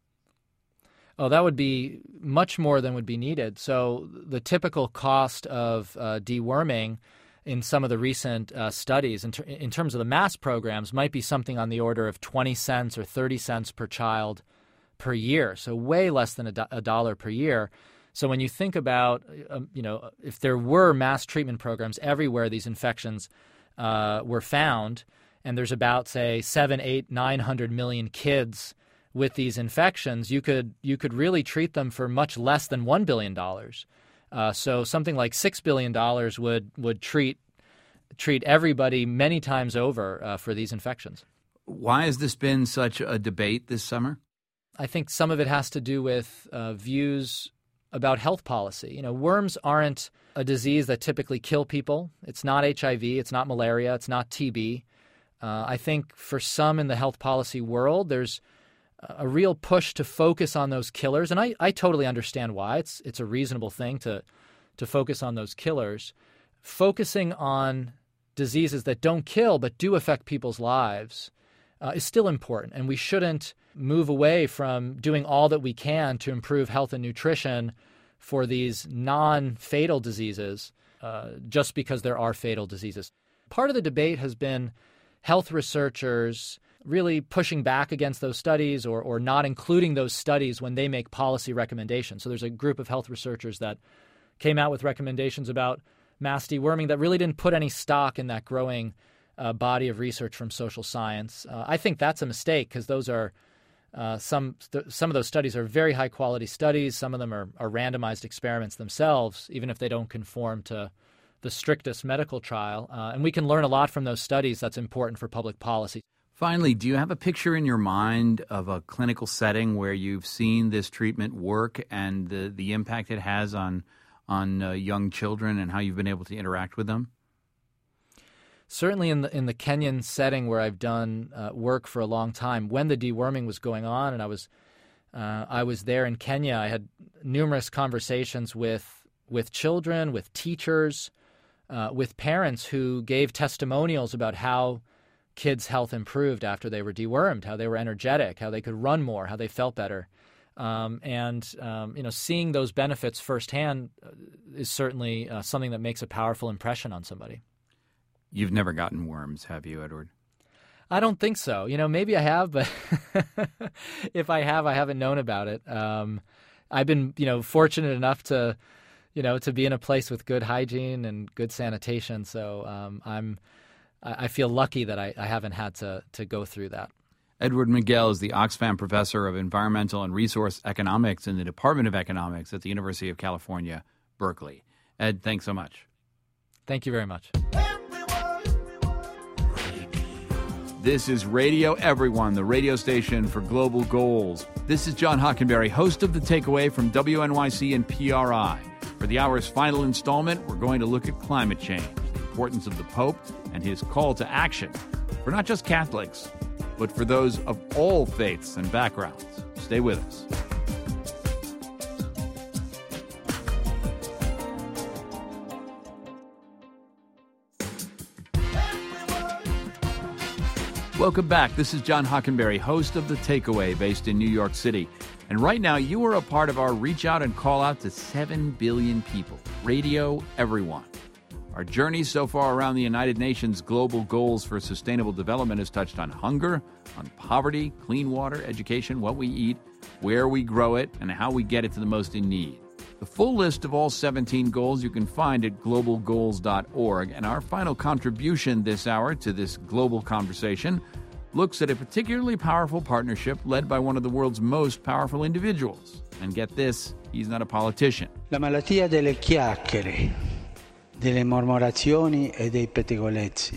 Oh, that would be much more than would be needed. So the typical cost of uh, deworming in some of the recent uh, studies in, ter- in terms of the mass programs might be something on the order of twenty cents or thirty cents per child per year, so way less than a, do- a dollar per year. So when you think about, um, you know, if there were mass treatment programs everywhere these infections uh, were found, and there's about, say, seven, eight, nine hundred million kids with these infections, you could you could really treat them for much less than one billion dollars. Uh, so something like six billion dollars would would treat treat everybody many times over uh, for these infections. Why has this been such a debate this summer? I think some of it has to do with uh, views about health policy. You know, worms aren't a disease that typically kill people. It's not H I V. It's not malaria. It's not T B. Uh, I think for some in the health policy world, there's a real push to focus on those killers. And I, I totally understand why. It's it's a reasonable thing to to focus on those killers. Focusing on diseases that don't kill but do affect people's lives uh, is still important. And we shouldn't move away from doing all that we can to improve health and nutrition for these non-fatal diseases uh, just because there are fatal diseases. Part of the debate has been health researchers really pushing back against those studies or, or not including those studies when they make policy recommendations. So there's a group of health researchers that came out with recommendations about mass deworming that really didn't put any stock in that growing uh, body of research from social science. Uh, I think that's a mistake because those are uh, some th- some of those studies are very high quality studies. Some of them are, are randomized experiments themselves, even if they don't conform to the strictest medical trial. Uh, and we can learn a lot from those studies that's important for public policy. Finally, do you have a picture in your mind of a clinical setting where you've seen this treatment work and the, the impact it has on on uh, young children and how you've been able to interact with them? Certainly in the in the Kenyan setting where I've done uh, work for a long time, when the deworming was going on and I was uh, I was there in Kenya, I had numerous conversations with with children, with teachers, uh, with parents who gave testimonials about how kids' health improved after they were dewormed, how they were energetic, how they could run more, how they felt better. Um, and, um, you know, seeing those benefits firsthand is certainly uh, something that makes a powerful impression on somebody. You've never gotten worms, have you, Edward? I don't think so. You know, maybe I have, but if I have, I haven't known about it. Um, I've been, you know, fortunate enough to, you know, to be in a place with good hygiene and good sanitation. So um, I'm, I feel lucky that I, I haven't had to to go through that. Edward Miguel is the Oxfam Professor of Environmental and Resource Economics in the Department of Economics at the University of California, Berkeley. Ed, thanks so much. Thank you very much. This is Radio Everyone, the radio station for global goals. This is John Hockenberry, host of The Takeaway from W N Y C and P R I. For the hour's final installment, we're going to look at climate change, the importance of the Pope, and his call to action for not just Catholics, but for those of all faiths and backgrounds. Stay with us. Welcome back. This is John Hockenberry, host of The Takeaway, based in New York City. And right now, you are a part of our reach out and call out to seven billion people. Radio Everyone. Our journey so far around the United Nations global goals for sustainable development has touched on hunger, on poverty, clean water, education, what we eat, where we grow it, and how we get it to the most in need. The full list of all seventeen goals you can find at global goals dot org, and our final contribution this hour to this global conversation looks at a particularly powerful partnership led by one of the world's most powerful individuals. And get this, he's not a politician. La malattia delle chiacchiere, delle mormorazioni e dei pettegolezzi.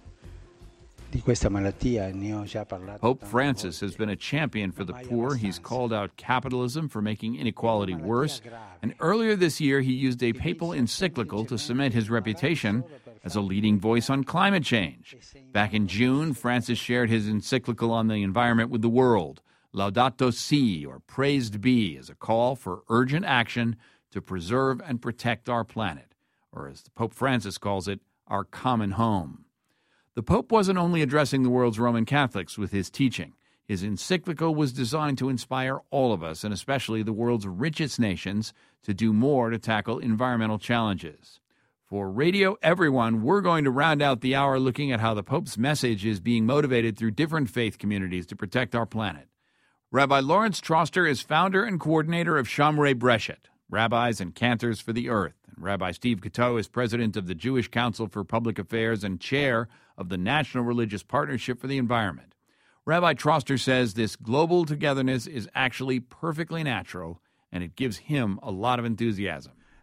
Di questa malattia ne ho già parlato. Pope Francis has been a champion for the poor. He's called out capitalism for making inequality worse. And earlier this year, he used a papal encyclical to cement his reputation as a leading voice on climate change. Back in June, Francis shared his encyclical on the environment with the world, Laudato Si, or Praised Be, as a call for urgent action to preserve and protect our planet, or as Pope Francis calls it, our common home. The Pope wasn't only addressing the world's Roman Catholics with his teaching. His encyclical was designed to inspire all of us, and especially the world's richest nations, to do more to tackle environmental challenges. For Radio Everyone, we're going to round out the hour looking at how the Pope's message is being motivated through different faith communities to protect our planet. Rabbi Lawrence Troster is founder and coordinator of Shamrei Breshet, Rabbis and Cantors for the Earth. And Rabbi Steve Cateau is president of the Jewish Council for Public Affairs and chair of the National Religious Partnership for the Environment. Rabbi Troster says this global togetherness is actually perfectly natural, and it gives him a lot of enthusiasm.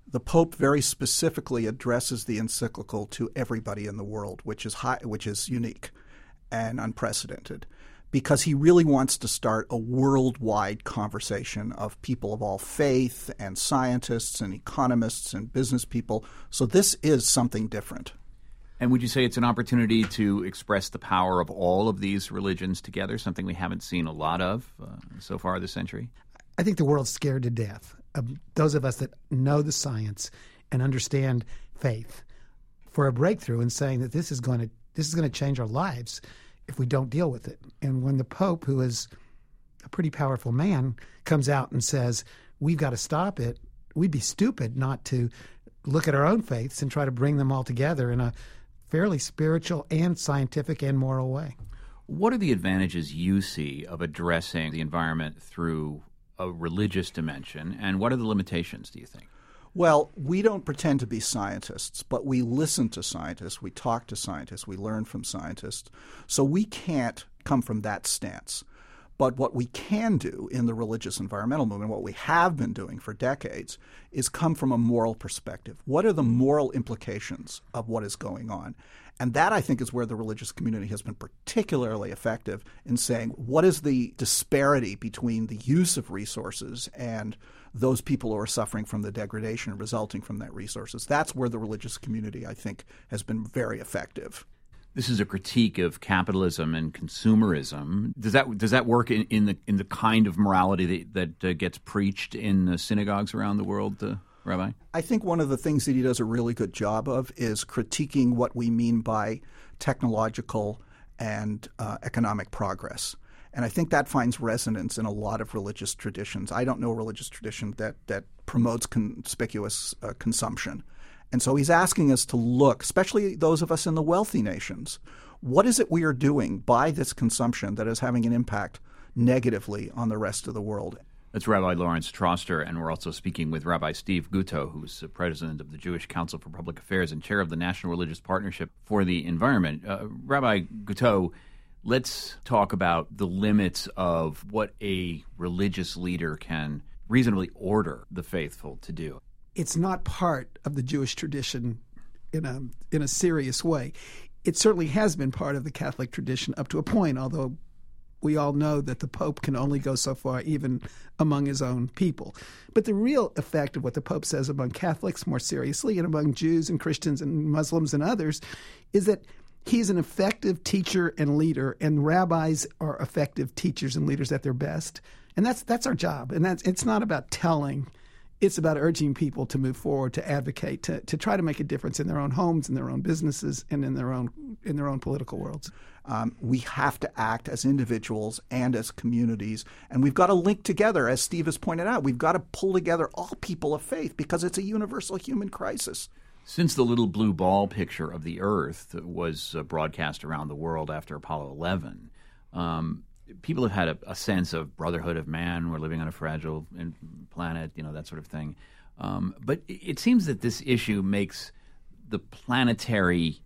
the Pope very specifically addresses the encyclical to everybody in the world, which is high, which is unique and unprecedented, because he really wants to start a worldwide conversation of people of all faith and scientists and economists and business people. So this is something different. And would you say it's an opportunity to express the power of all of these religions together, something we haven't seen a lot of uh, so far this century? I think the world's scared to death of those of us that know the science and understand faith for a breakthrough in saying that this is going to this is going to change our lives if we don't deal with it. And when the Pope, who is a pretty powerful man, comes out and says, we've got to stop it, we'd be stupid not to look at our own faiths and try to bring them all together in a fairly spiritual and scientific and moral way. What are the advantages you see of addressing the environment through a religious dimension, and what are the limitations, do you think? Well, we don't pretend to be scientists, but we listen to scientists, we talk to scientists, we learn from scientists. So we can't come from that stance. But what we can do in the religious environmental movement, what we have been doing for decades, is come from a moral perspective. What are the moral implications of what is going on? And that, I think, is where the religious community has been particularly effective in saying, what is the disparity between the use of resources and those people who are suffering from the degradation resulting from that resources? That's where the religious community, I think, has been very effective. This is a critique of capitalism and consumerism. Does that does that work in, in the in the kind of morality that, that uh, gets preached in the synagogues around the world, uh, Rabbi? I think one of the things that he does a really good job of is critiquing what we mean by technological and uh, economic progress. And I think that finds resonance in a lot of religious traditions. I don't know a religious tradition that, that promotes conspicuous uh, consumption. And so he's asking us to look, especially those of us in the wealthy nations, what is it we are doing by this consumption that is having an impact negatively on the rest of the world? That's Rabbi Lawrence Troster, and we're also speaking with Rabbi Steve Gutto, who's the president of the Jewish Council for Public Affairs and chair of the National Religious Partnership for the Environment. Uh, Rabbi Gutto, let's talk about the limits of what a religious leader can reasonably order the faithful to do. It's not part of the Jewish tradition in a in a serious way. It certainly has been part of the Catholic tradition up to a point, although we all know that the Pope can only go so far even among his own people. But the real effect of what the Pope says among Catholics more seriously and among Jews and Christians and Muslims and others is that he's an effective teacher and leader, and rabbis are effective teachers and leaders at their best. And that's that's our job. And that's it's not about telling. It's about urging people to move forward, to advocate, to, to try to make a difference in their own homes, in their own businesses, and in their own in their own political worlds. Um, we have to act as individuals and as communities, and we've got to link together, as Steve has pointed out. We've got to pull together all people of faith because it's a universal human crisis. Since the little blue ball picture of the Earth was uh, broadcast around the world after Apollo eleven, um, people have had a, a sense of brotherhood of man. We're living on a fragile planet, you know, that sort of thing. Um, but it seems that this issue makes the planetary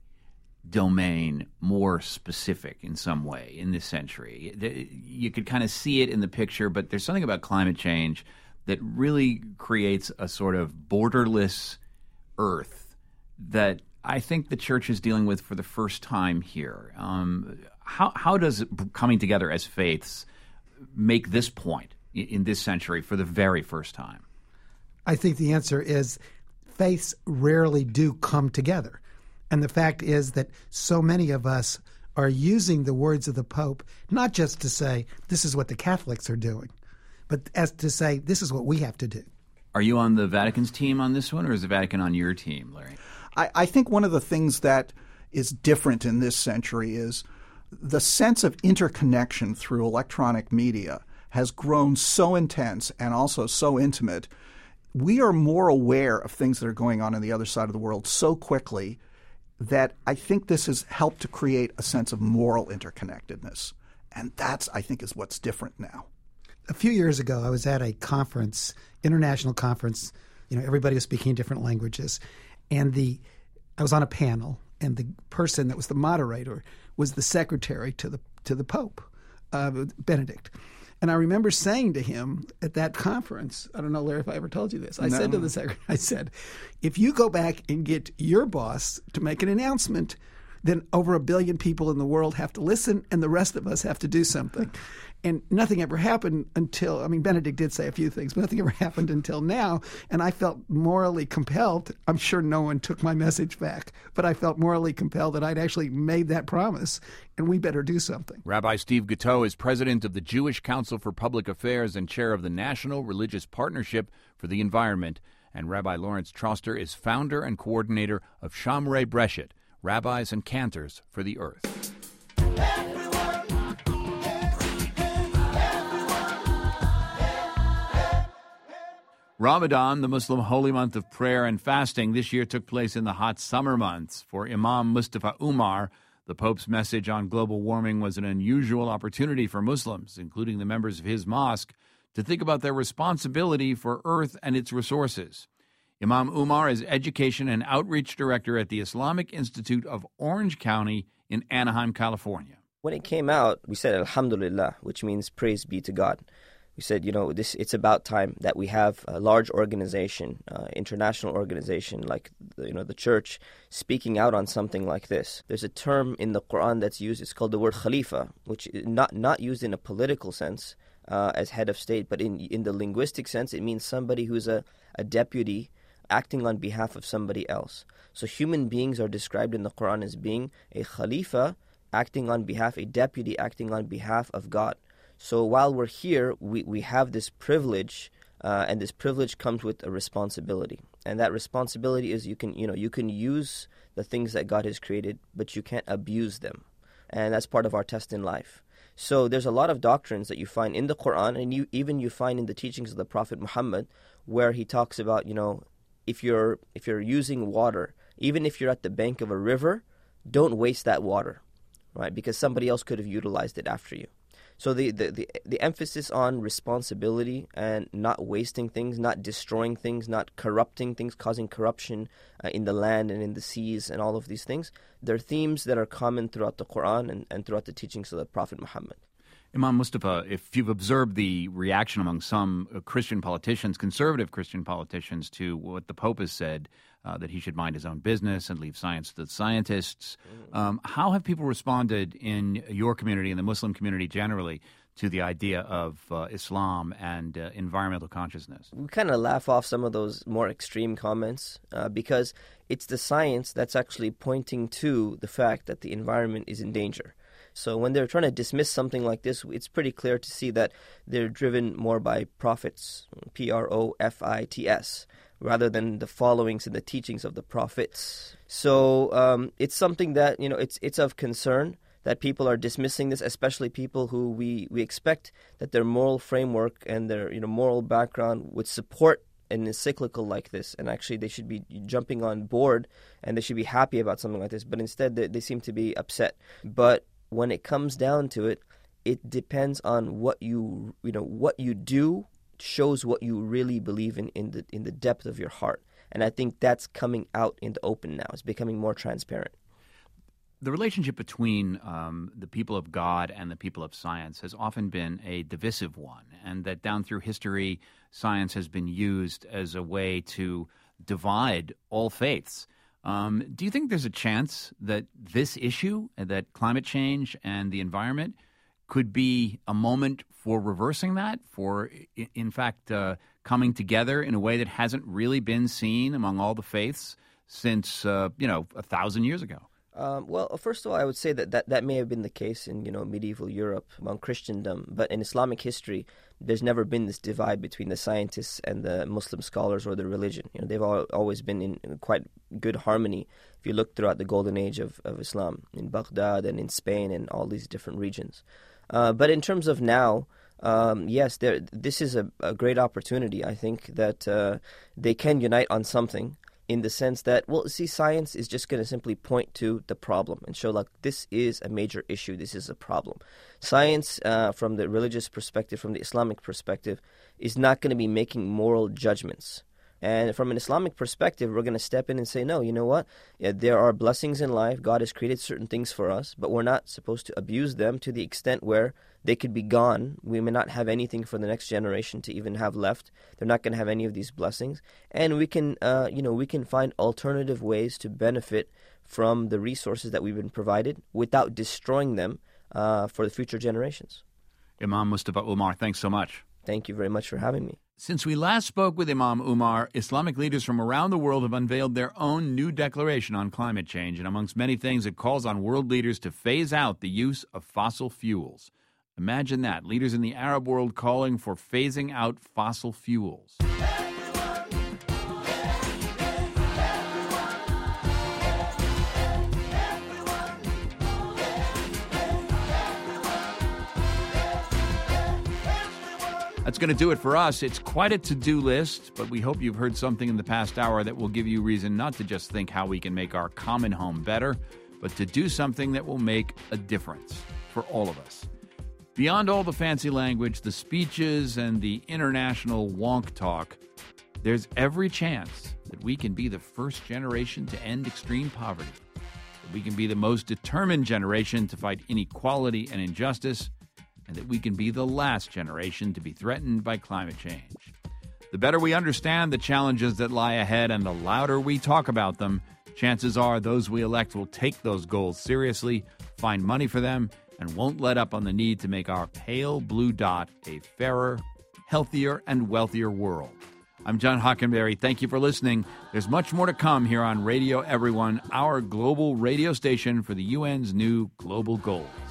domain more specific in some way in this century. You could kind of see it in the picture, but there's something about climate change that really creates a sort of borderless Earth that I think the church is dealing with for the first time here. Um, how how does it, coming together as faiths make this point in, in this century for the very first time? I think the answer is faiths rarely do come together. And the fact is that so many of us are using the words of the Pope not just to say, this is what the Catholics are doing, but as to say, this is what we have to do. Are you on the Vatican's team on this one, or is the Vatican on your team, Larry? I, I think one of the things that is different in this century is the sense of interconnection through electronic media has grown so intense and also so intimate. We are more aware of things that are going on in the other side of the world so quickly that I think this has helped to create a sense of moral interconnectedness. And that's, I think, is what's different now. A few years ago, I was at a conference, international conference. You know, everybody was speaking different languages. And the I was on a panel, and the person that was the moderator was the secretary to the to the Pope, uh, Benedict. And I remember saying to him at that conference, I don't know, Larry, if I ever told you this, I No. said to the secretary, I said, if you go back and get your boss to make an announcement, then over a billion people in the world have to listen and the rest of us have to do something. And nothing ever happened until, I mean, Benedict did say a few things, but nothing ever happened until now. And I felt morally compelled. I'm sure no one took my message back, but I felt morally compelled that I'd actually made that promise and we better do something. Rabbi Steve Guiteau is president of the Jewish Council for Public Affairs and chair of the National Religious Partnership for the Environment. And Rabbi Lawrence Troster is founder and coordinator of Shamrei Breshet, Rabbis and Cantors for the Earth. Ramadan, the Muslim holy month of prayer and fasting, this year took place in the hot summer months. For Imam Mustafa Umar, the Pope's message on global warming was an unusual opportunity for Muslims, including the members of his mosque, to think about their responsibility for Earth and its resources. Imam Umar is Education and Outreach Director at the Islamic Institute of Orange County in Anaheim, California. When it came out, we said Alhamdulillah, which means praise be to God. We said, you know, this it's about time that we have a large organization, uh, international organization like, you know, the church speaking out on something like this. There's a term in the Quran that's used. It's called the word Khalifa, which is not not used in a political sense uh, as head of state, but in in the linguistic sense, it means somebody who's a, a deputy acting on behalf of somebody else. So human beings are described in the Quran as being a Khalifa acting on behalf, a deputy acting on behalf of God. So while we're here, we, we have this privilege, uh, and this privilege comes with a responsibility. And that responsibility is you can, you know, you can use the things that God has created, but you can't abuse them. And that's part of our test in life. So there's a lot of doctrines that you find in the Quran, and you even you find in the teachings of the Prophet Muhammad, where he talks about, you know, if you're if you're using water, even if you're at the bank of a river, don't waste that water, right? Because somebody else could have utilized it after you. So the, the, the, the emphasis on responsibility and not wasting things, not destroying things, not corrupting things, causing corruption uh, in the land and in the seas and all of these things, they're themes that are common throughout the Quran and, and throughout the teachings of the Prophet Muhammad. Imam Mustafa, if you've observed the reaction among some uh, Christian politicians, conservative Christian politicians, to what the Pope has said, uh, that he should mind his own business and leave science to the scientists, um, how have people responded in your community and the Muslim community generally to the idea of uh, Islam and uh, environmental consciousness? We kind of laugh off some of those more extreme comments uh, because it's the science that's actually pointing to the fact that the environment is in danger. So when they're trying to dismiss something like this, it's pretty clear to see that they're driven more by prophets, P R O F I T S, rather than the followings and the teachings of the prophets. So um, it's something that, you know, it's it's of concern that people are dismissing this, especially people who we, we expect that their moral framework and their, you know, moral background would support an encyclical like this, and actually they should be jumping on board and they should be happy about something like this, but instead they, they seem to be upset. But when it comes down to it, it depends on what you you know what you do shows what you really believe in in the in the depth of your heart, and I think that's coming out in the open now. It's becoming more transparent. The relationship between um, the people of God and the people of science has often been a divisive one, and that down through history, science has been used as a way to divide all faiths. Um, do you think there's a chance that this issue, that climate change and the environment, could be a moment for reversing that, for, in fact, uh, coming together in a way that hasn't really been seen among all the faiths since, uh, you know, a thousand years ago? Um, well, first of all, I would say that, that that may have been the case in, you know, medieval Europe among Christendom, but in Islamic history, there's never been this divide between the scientists and the Muslim scholars or the religion. You know, they've all, always been in, in quite good harmony. If you look throughout the golden age of, of Islam, in Baghdad and in Spain and all these different regions. Uh, but in terms of now, um, yes, there, this is a, a great opportunity. I think that uh, they can unite on something, in the sense that, well, see, science is just going to simply point to the problem and show, like, this is a major issue, this is a problem. Science, uh, from the religious perspective, from the Islamic perspective, is not going to be making moral judgments, And from an Islamic perspective, we're going to step in and say, no, you know what? Yeah, there are blessings in life. God has created certain things for us, but we're not supposed to abuse them to the extent where they could be gone. We may not have anything for the next generation to even have left. They're not going to have any of these blessings. And we can, uh, you know, we can find alternative ways to benefit from the resources that we've been provided without destroying them uh, for the future generations. Imam Mustafa Umar, thanks so much. Thank you very much for having me. Since we last spoke with Imam Umar, Islamic leaders from around the world have unveiled their own new declaration on climate change, and amongst many things, it calls on world leaders to phase out the use of fossil fuels. Imagine that, leaders in the Arab world calling for phasing out fossil fuels. That's going to do it for us. It's quite a to-do list, but we hope you've heard something in the past hour that will give you reason not to just think how we can make our common home better, but to do something that will make a difference for all of us. Beyond all the fancy language, the speeches, and the international wonk talk, there's every chance that we can be the first generation to end extreme poverty, that we can be the most determined generation to fight inequality and injustice, and that we can be the last generation to be threatened by climate change. The better we understand the challenges that lie ahead and the louder we talk about them, chances are those we elect will take those goals seriously, find money for them, and won't let up on the need to make our pale blue dot a fairer, healthier, and wealthier world. I'm John Hockenberry. Thank you for listening. There's much more to come here on Radio Everyone, our global radio station for the U N's new global goals.